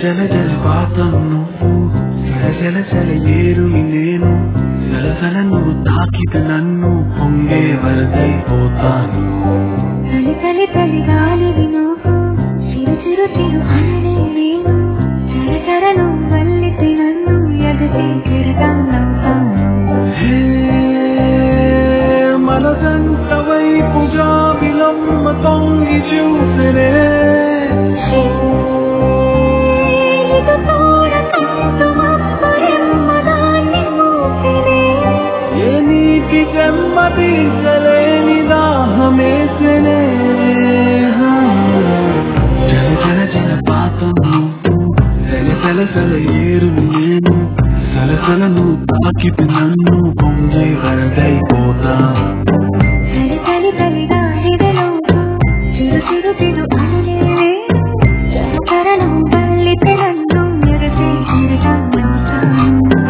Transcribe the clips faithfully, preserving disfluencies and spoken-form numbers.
జల జలపాతం నువ్వు జల జల జల ఏరుని నేను జలజల నువ్వు తాకితే నన్ను పొంగే వరదైపోతాను చలి చలి చలి గాలివి నువ్వు చిరు చిరు చిరు అనలే నేను చర చర నువ్వు వల్లితే నన్ను ఎగసి కిరటంలవుతాను మనసంత వైపు జాబిలమ్మ తొంగి చూసరే ఏ నీటి చెమ్మ తీసలేని దాహమేసనే జల జల జల పాతం నువ్వు జల జల జల ఏరుని నేను సలసల నువ్వు తాకితే నన్ను పొంగే వరదైపోతాను చలి చలి చలి గాలివి నువ్వు చిరు చిరు చిరు అనలే నేను చర చర నువ్వు వల్లితే నన్ను ఎగసి కిరటంలవుతాను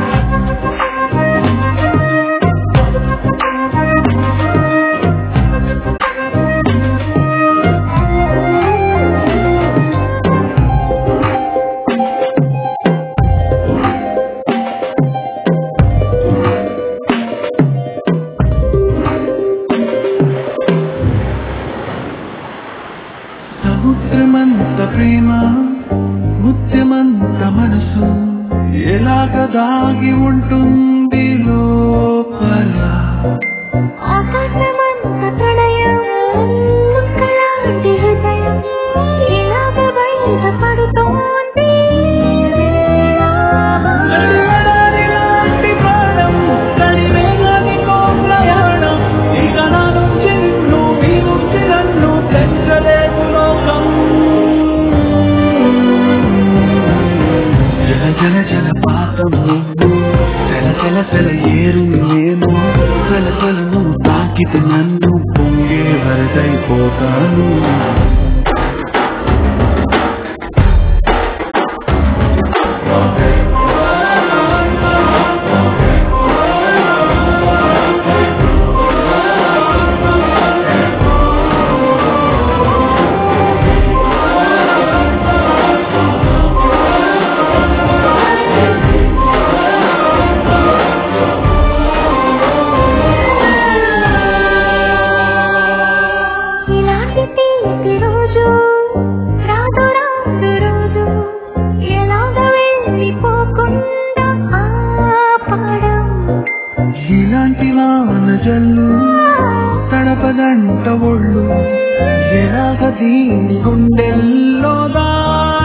సముద్రమంత ప్రేమ ముత్యమంత మనసు ఎలాగ దాగి ఉంటుంది లోపల ఆకాశమంత ప్రణయం ముక్కలాంటి హృదయం ఇలాగ బయట పడుతోంది నడివెడారిలాంటి ప్రాణం కడివేగానికో ప్రయాణం ఇక నా నుంచి నిన్ను మీ నుంచి నన్ను పెంచలేదు లోకం జల జల జల పాతం నువ్వు జల జల జల ఏరుని నేను జల జల నువ్వు తాకితే నన్ను పొంగే వరదైపోతాను ఇలాంటి తీపి రోజు రాదు రాదు రోజు ఎలాగ వెళ్ళిపోకుండా ఆపడం ఇలాంటి వాన జల్లు తడపదంట ఒళ్ళు ఎలాగ దీని గుండెల్లో దా